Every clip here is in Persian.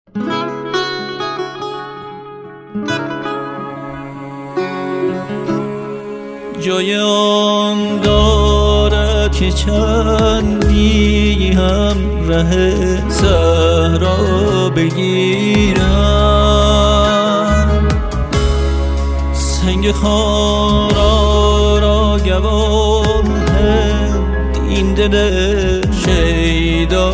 جای آن دارد که چندی هم ره صحرا بگیرم، سنگ خارا را گواه این دل شیدا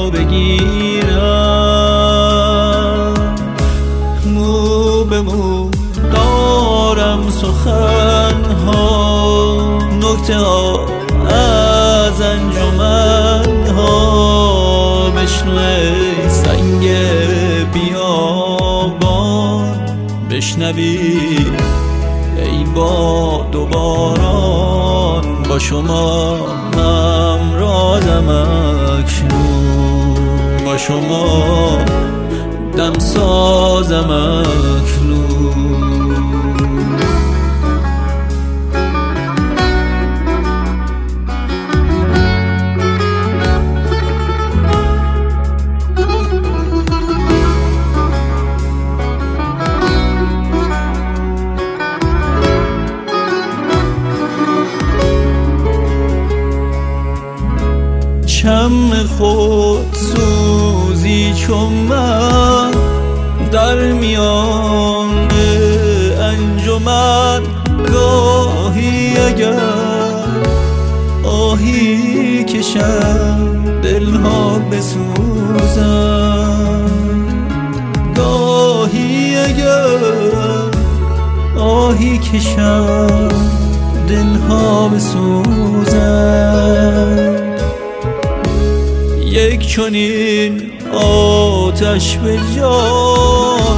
بگیرم. مو به مو دارم سخنها، نکته ها از انجمنها، بشنو ای سنگ بیابان، بشنوی ای باد و باران، با شما همرازم اکنون، با شما دم سازم اکنون. شمع خود سوزی چون من در میان انجمن، گاهی اگر آهی کشم دلها بسوزم، گاهی اگر آهی کشم دلها بسوزم. یک چنین آتش به جان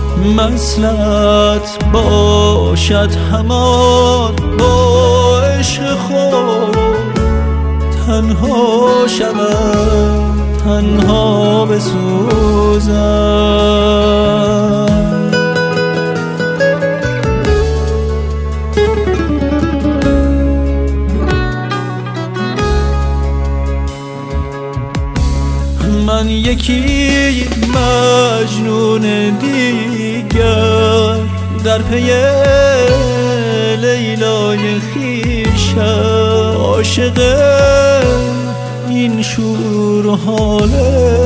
مصلحت باشد همان، با عشق خود تنها شوم تنها بسوزم. من یکی مجنون دیگر در پی لیلای خویشم، عاشق این شور و حاله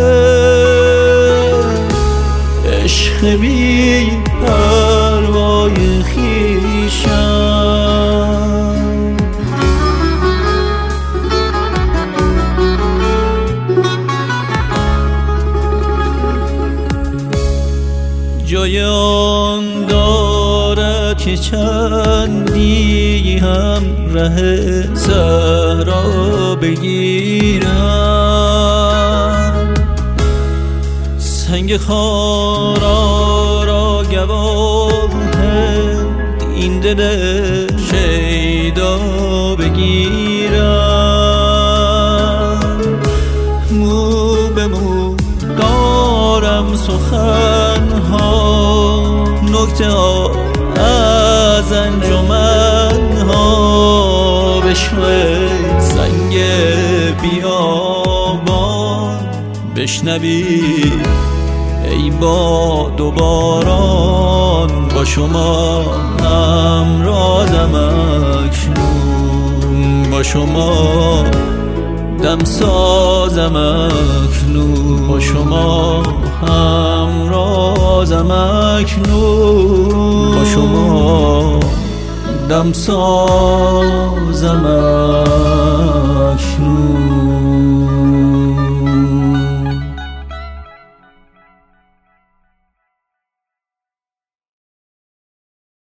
عشق بی پروای خویشم. جای آن دارد که چندی هم ره صحرا بگیرم، سنگ خارا را گواه این دل شیدا بگیرم. مو به مو دارم سخنها، نکته ها از انجمنها، بشنو ای سنگ بیابان، بشنوی ای باد و باران، با شما همرازم اکنون، با شما دم سازم اکنون، با شما همرازم اکنون، با شما دم سازم اکنون.